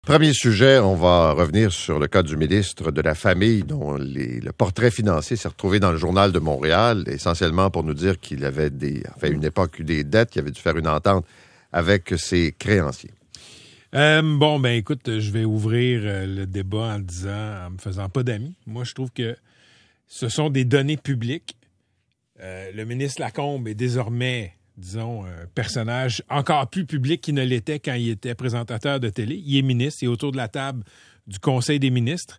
Premier sujet, on va revenir sur le cas du ministre de la Famille dont le portrait financier s'est retrouvé dans le Journal de Montréal, essentiellement pour nous dire qu'il avait une époque eu des dettes, qu'il avait dû faire une entente avec ses créanciers. Écoute, je vais ouvrir le débat en me faisant pas d'amis. Moi, je trouve que ce sont des données publiques. Le ministre Lacombe est désormais, disons, un personnage encore plus public qu'il ne l'était quand il était présentateur de télé. Il est ministre, il est autour de la table du Conseil des ministres.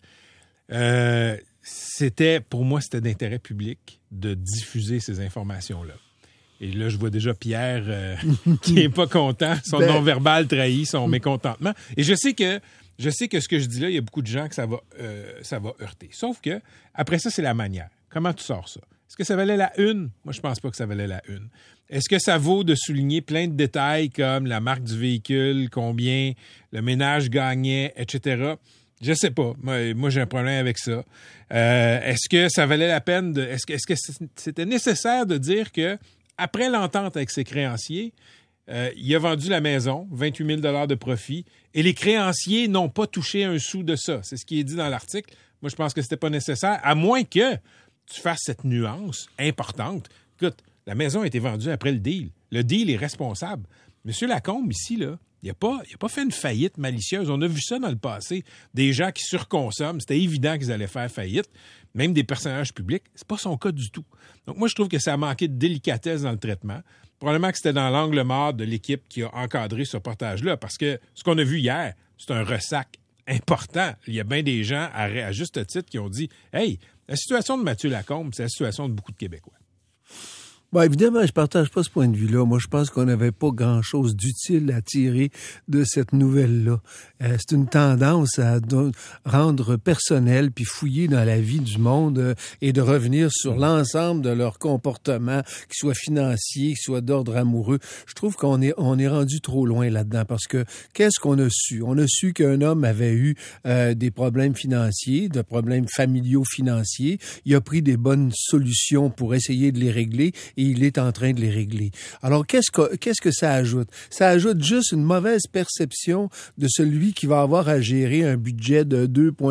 Pour moi, c'était d'intérêt public de diffuser ces informations-là. Et là, je vois déjà Pierre qui n'est pas content. Son non-verbal trahit son mécontentement. Et je sais que ce que je dis là, il y a beaucoup de gens que ça va heurter. Sauf que, après ça, c'est la manière. Comment tu sors ça? Est-ce que ça valait la une? Moi, je pense pas que ça valait la une. Est-ce que ça vaut de souligner plein de détails comme la marque du véhicule, combien le ménage gagnait, etc.? Je sais pas. Moi, j'ai un problème avec ça. Est-ce que ça valait la peine est-ce que c'était nécessaire de dire que après l'entente avec ses créanciers, il a vendu la maison, 28 000 de profit, et les créanciers n'ont pas touché un sou de ça. C'est ce qui est dit dans l'article. Moi, je pense que c'était pas nécessaire, à moins que tu fasses cette nuance importante. Écoute, la maison a été vendue après le deal. Le deal est responsable. Monsieur Lacombe, ici, là, il n'a pas fait une faillite malicieuse. On a vu ça dans le passé. Des gens qui surconsomment. C'était évident qu'ils allaient faire faillite. Même des personnages publics. C'est pas son cas du tout. Donc, moi, je trouve que ça a manqué de délicatesse dans le traitement. Probablement que c'était dans l'angle mort de l'équipe qui a encadré ce reportage-là. Parce que ce qu'on a vu hier, c'est un ressac important. Il y a bien des gens, à juste titre, qui ont dit « Hey, la situation de Mathieu Lacombe, c'est la situation de beaucoup de Québécois. » Bon, évidemment, je partage pas ce point de vue-là. Moi, je pense qu'on n'avait pas grand-chose d'utile à tirer de cette nouvelle-là. C'est une tendance à rendre personnel puis fouiller dans la vie du monde et de revenir sur l'ensemble de leur comportement, qu'il soit financier, qu'il soit d'ordre amoureux. Je trouve qu'on est rendu trop loin là-dedans parce que qu'est-ce qu'on a su? On a su qu'un homme avait eu des problèmes financiers, des problèmes familiaux financiers. Il a pris des bonnes solutions pour essayer de les régler et il est en train de les régler. Alors, qu'est-ce que ça ajoute? Ça ajoute juste une mauvaise perception de celui qui va avoir à gérer un budget de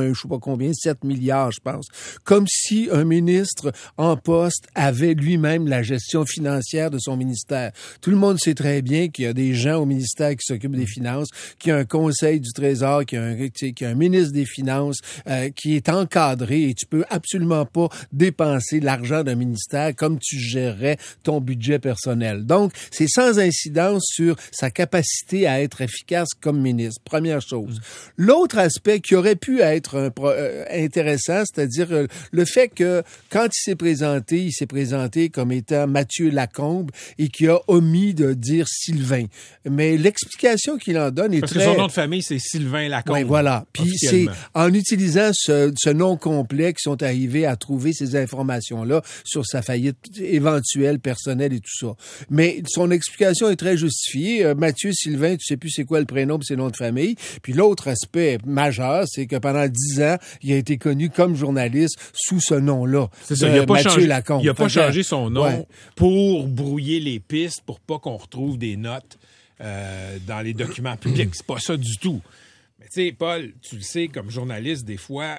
7 milliards, je pense. Comme si un ministre en poste avait lui-même la gestion financière de son ministère. Tout le monde sait très bien qu'il y a des gens au ministère qui s'occupent des finances, qu'il y a un conseil du Trésor, qu'il y a un ministre des Finances qui est encadré et tu peux absolument pas dépenser l'argent d'un ministère comme tu gérerais ton budget personnel. Donc, c'est sans incidence sur sa capacité à être efficace comme ministre. Première chose. L'autre aspect qui aurait pu être intéressant, c'est-à-dire le fait que quand il s'est présenté comme étant Mathieu Lacombe et qui a omis de dire Sylvain. Mais l'explication qu'il en donne est Parce que son nom de famille, c'est Sylvain Lacombe. Oui, voilà. Puis c'est en utilisant ce nom complet qu'ils sont arrivés à trouver ces informations-là sur sa faillite éventuelle personnelle et tout ça. Mais son explication est très justifiée. Mathieu Sylvain, tu sais plus c'est quoi le prénom et c'est le nom de famille. Puis l'autre aspect majeur, c'est que pendant 10 ans, il a été connu comme journaliste sous ce nom-là. C'est ça, il n'a pas Mathieu Lacombe. Il n'a pas changé son nom pour brouiller les pistes, pour pas qu'on retrouve des notes dans les documents publics. C'est pas ça du tout. Mais tu sais, Paul, tu le sais, comme journaliste, des fois,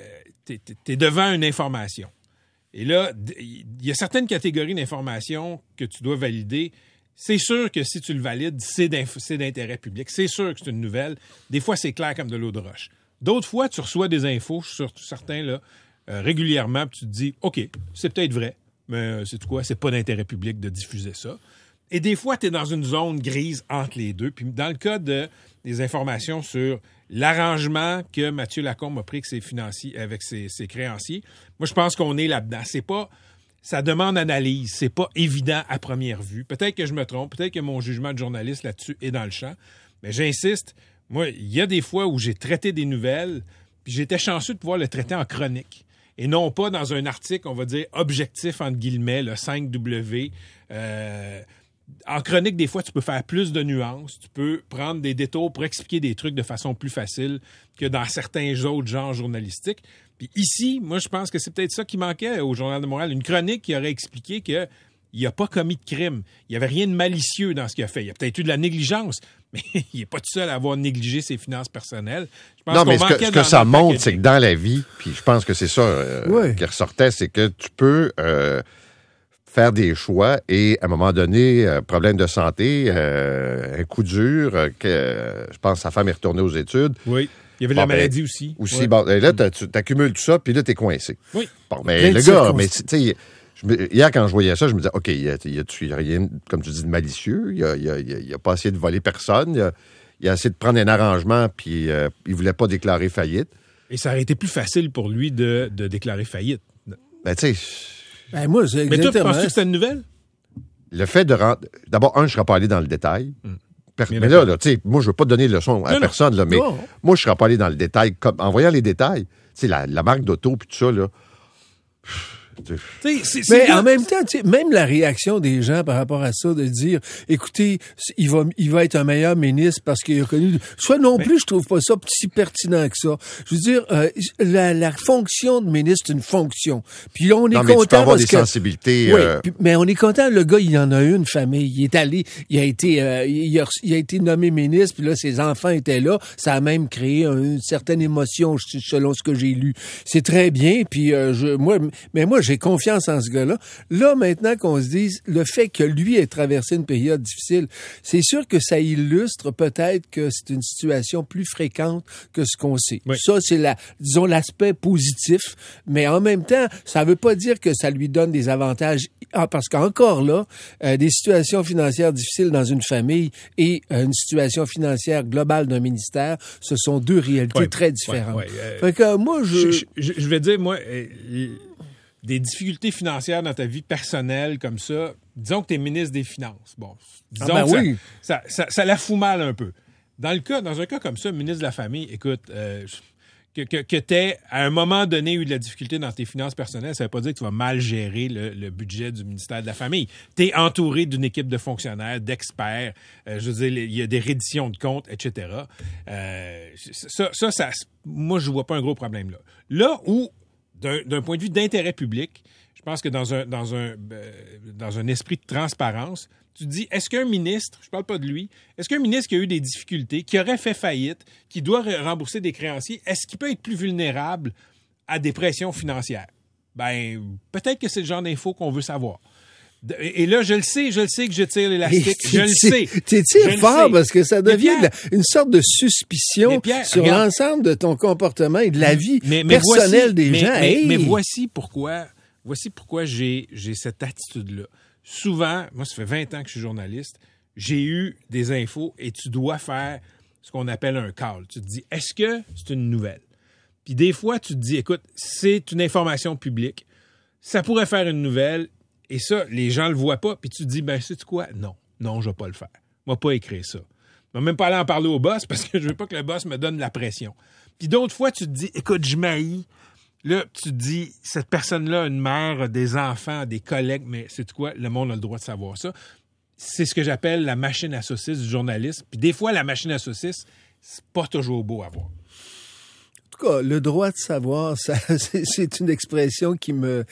t'es devant une information. Et là, il y a certaines catégories d'informations que tu dois valider. C'est sûr que si tu le valides, c'est d'intérêt public. C'est sûr que c'est une nouvelle. Des fois, c'est clair comme de l'eau de roche. D'autres fois, tu reçois des infos sur certains là régulièrement, puis tu te dis, OK, c'est peut-être vrai, mais c'est quoi? C'est pas d'intérêt public de diffuser ça. Et des fois, tu es dans une zone grise entre les deux. Puis dans le cas des informations sur l'arrangement que Mathieu Lacombe a pris avec ses créanciers, moi, je pense qu'on est là-dedans. Ça demande analyse. C'est pas évident à première vue. Peut-être que je me trompe. Peut-être que mon jugement de journaliste là-dessus est dans le champ. Mais j'insiste. Moi, il y a des fois où j'ai traité des nouvelles, puis j'étais chanceux de pouvoir le traiter en chronique. Et non pas dans un article, on va dire, objectif, entre guillemets, le 5W. En chronique, des fois, tu peux faire plus de nuances. Tu peux prendre des détours pour expliquer des trucs de façon plus facile que dans certains autres genres journalistiques. Puis ici, moi, je pense que c'est peut-être ça qui manquait au Journal de Montréal. Une chronique qui aurait expliqué qu'il n'a pas commis de crime. Il n'y avait rien de malicieux dans ce qu'il a fait. Il y a peut-être eu de la négligence, Mais il n'est pas tout seul à avoir négligé ses finances personnelles. Je pense Non, mais qu'on ce manquait que dans ça notre montre, packaging. c'est que dans la vie, puis je pense que c'est ça qui ressortait, c'est que tu peux faire des choix et, à un moment donné, problème de santé, un coup dur, je pense que sa femme est retournée aux études. Oui. Il y avait de la maladie aussi. Ouais. Bon, là, tu accumules tout ça, puis là, t'es coincé. Oui. Bon, mais le gars, mais tu sais, hier, quand je voyais ça, je me disais, OK, il y a rien, comme tu dis, de malicieux. Il a pas essayé de voler personne. Il a essayé de prendre un arrangement, puis il voulait pas déclarer faillite. Et ça aurait été plus facile pour lui de déclarer faillite. Ben, tu sais... Ben, moi, c'est Mais toi, exactement... penses-tu que c'était une nouvelle? Le fait de rendre... D'abord, je ne serais pas allé dans le détail. Mais là, tu sais, moi, je veux pas donner de leçon à personne, là, mais moi, je ne serais pas allé dans le détail. En voyant les détails, tu sais, la marque d'auto, puis tout ça, là... Mais en même temps, même la réaction des gens par rapport à ça, de dire, écoutez, il va être un meilleur ministre parce qu'il a connu... Soit non plus, je trouve pas ça si pertinent que ça. Je veux dire, la fonction de ministre, c'est une fonction. Puis on est content tu peux avoir parce des sensibilités... Oui, mais on est content. Le gars, il en a une famille. Il est allé, il a été nommé ministre, puis là, ses enfants étaient là. Ça a même créé une certaine émotion, selon ce que j'ai lu. C'est très bien, puis moi, j'ai confiance en ce gars-là. Là, maintenant qu'on se dise, le fait que lui ait traversé une période difficile, c'est sûr que ça illustre peut-être que c'est une situation plus fréquente que ce qu'on sait. Oui. Ça, c'est disons, l'aspect positif. Mais en même temps, ça veut pas dire que ça lui donne des avantages. Parce qu'encore là, des situations financières difficiles dans une famille et une situation financière globale d'un ministère, ce sont deux réalités très différentes. Fait que moi, je vais dire, moi... des difficultés financières dans ta vie personnelle comme ça, disons que tu es ministre des Finances. Bon, disons que ça la fout mal un peu. Dans un cas comme ça, ministre de la Famille, écoute, que tu aies à un moment donné eu de la difficulté dans tes finances personnelles, ça ne veut pas dire que tu vas mal gérer le budget du ministère de la Famille. Tu es entouré d'une équipe de fonctionnaires, d'experts, je veux dire, il y a des redditions de comptes, etc. Moi, je ne vois pas un gros problème là. Là où d'un point de vue d'intérêt public, je pense que dans un esprit de transparence, tu te dis, est-ce qu'un ministre, je ne parle pas de lui, est-ce qu'un ministre qui a eu des difficultés, qui aurait fait faillite, qui doit rembourser des créanciers, est-ce qu'il peut être plus vulnérable à des pressions financières? Ben, peut-être que c'est le genre d'info qu'on veut savoir. Et là, je le sais que je tire l'élastique. Je le sais. Tu tires fort parce que ça devient une sorte de suspicion sur l'ensemble de ton comportement et de la vie personnelle des gens. Mais voici pourquoi j'ai cette attitude-là. Souvent, moi, ça fait 20 ans que je suis journaliste, j'ai eu des infos et tu dois faire ce qu'on appelle un call. Tu te dis, est-ce que c'est une nouvelle? Puis des fois, tu te dis, écoute, c'est une information publique. Ça pourrait faire une nouvelle. Et ça, les gens le voient pas. Puis tu te dis, ben, sais-tu quoi? Non, je vais pas le faire. Je vais pas écrire ça. Je vais même pas aller en parler au boss parce que je veux pas que le boss me donne la pression. Puis d'autres fois, tu te dis, écoute, je m'haïs. Là, tu te dis, cette personne-là a une mère, des enfants, des collègues, mais sais-tu quoi? Le monde a le droit de savoir ça. C'est ce que j'appelle la machine à saucisse du journalisme. Puis des fois, la machine à saucisse, c'est pas toujours beau à voir. En tout cas, le droit de savoir, c'est une expression qui me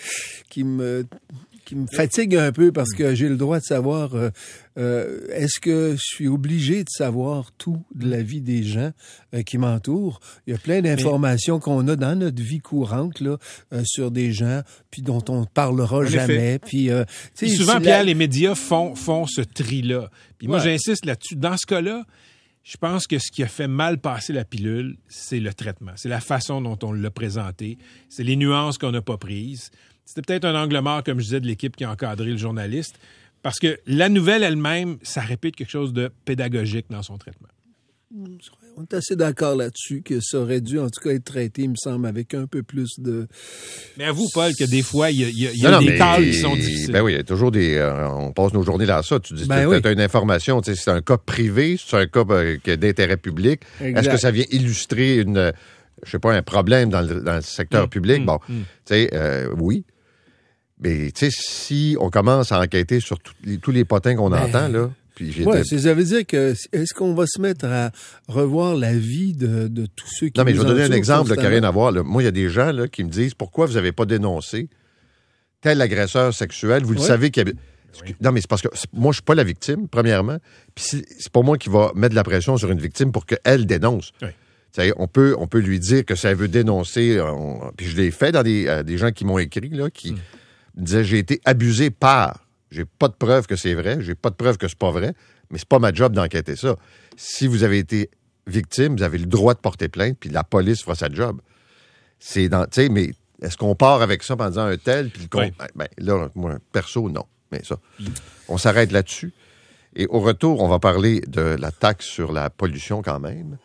fatigue un peu parce que j'ai le droit de savoir est-ce que je suis obligé de savoir tout de la vie des gens qui m'entourent. Il y a plein d'informations qu'on a dans notre vie courante là sur des gens puis dont on ne parlera jamais. Puis souvent, Pierre, les médias font ce tri-là. Puis moi, j'insiste là-dessus. Dans ce cas-là, je pense que ce qui a fait mal passer la pilule, c'est le traitement. C'est la façon dont on l'a présenté. C'est les nuances qu'on n'a pas prises. C'était peut-être un angle mort, comme je disais, de l'équipe qui a encadré le journaliste, parce que la nouvelle elle-même, ça répète quelque chose de pédagogique dans son traitement. On est assez d'accord là-dessus que ça aurait dû, en tout cas, être traité, il me semble, avec un peu plus de... Mais avoue, Paul, que des fois, il y a des cas qui sont difficiles. Ben oui, il y a toujours on passe nos journées là à ça. Tu dis, t'as une information, c'est un cas privé, c'est un cas d'intérêt public. Exact. Est-ce que ça vient illustrer un problème dans le secteur public? Bon, tu sais, oui. Mais, tu sais, si on commence à enquêter sur tous les potins qu'on entend, là... ça veut dire que est-ce qu'on va se mettre à revoir la vie de tous ceux qui... Non, mais je vais donner un exemple qui n'a rien à voir. Là. Moi, il y a des gens là, qui me disent, pourquoi vous n'avez pas dénoncé tel agresseur sexuel? Vous le savez qu'il y avait... Non, mais c'est parce que moi, je suis pas la victime, premièrement. Puis c'est pas moi qui va mettre de la pression sur une victime pour qu'elle dénonce. Oui. On peut lui dire que ça veut dénoncer. Puis je l'ai fait dans des gens qui m'ont écrit, là, qui me disaient j'ai été abusé par. J'ai pas de preuve que c'est vrai, j'ai pas de preuve que c'est pas vrai, mais c'est pas ma job d'enquêter ça. Si vous avez été victime, vous avez le droit de porter plainte, puis la police fera sa job. C'est dans, tu sais, mais est-ce qu'on part avec ça en disant un tel, puis là, moi, perso, non. Mais ça, on s'arrête là-dessus. Et au retour, on va parler de la taxe sur la pollution quand même.